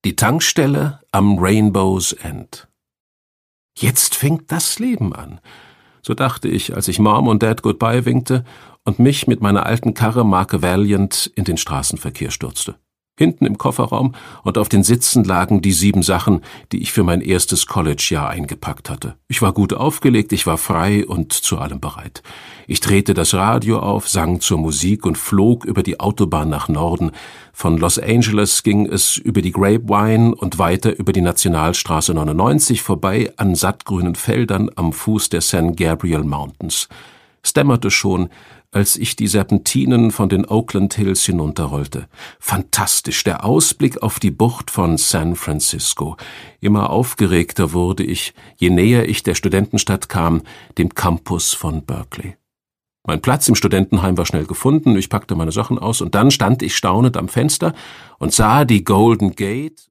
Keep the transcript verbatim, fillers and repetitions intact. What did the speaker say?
Die Tankstelle am Rainbow's End. Jetzt fängt das Leben an. So dachte ich, als ich Mom und Dad Goodbye winkte und mich mit meiner alten Karre Marke Valiant in den Straßenverkehr stürzte. Hinten im Kofferraum und auf den Sitzen lagen die sieben Sachen, die ich für mein erstes College-Jahr eingepackt hatte. Ich war gut aufgelegt, ich war frei und zu allem bereit. Ich drehte das Radio auf, sang zur Musik und flog über die Autobahn nach Norden. Von Los Angeles ging es über die Grapevine und weiter über die Nationalstraße neunundneunzig vorbei an sattgrünen Feldern am Fuß der San Gabriel Mountains. Es dämmerte schon, als ich die Serpentinen von den Oakland Hills hinunterrollte. Fantastisch, der Ausblick auf die Bucht von San Francisco. Immer aufgeregter wurde ich, je näher ich der Studentenstadt kam, dem Campus von Berkeley. Mein Platz im Studentenheim war schnell gefunden, ich packte meine Sachen aus und dann stand ich staunend am Fenster und sah die Golden Gate